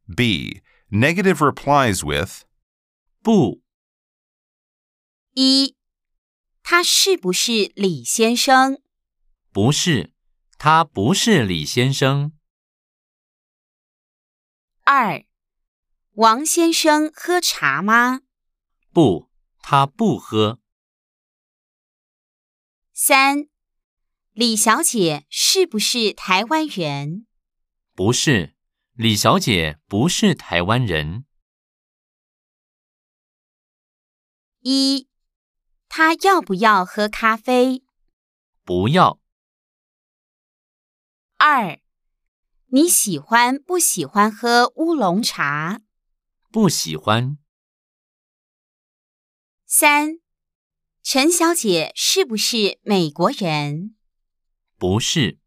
B. Negative replies with 不。 一，他是不是李先生？ 不是，他不是李先生。 二，王先生喝茶吗？ 不，他不喝。 三，李小姐是不是台湾人？ 不是，李小姐不是台湾人。 一，他要不要喝咖啡？ 不要。 二，你喜欢不喜欢喝乌龙茶？ 不喜欢。 三，陈小姐是不是美国人？ 不是。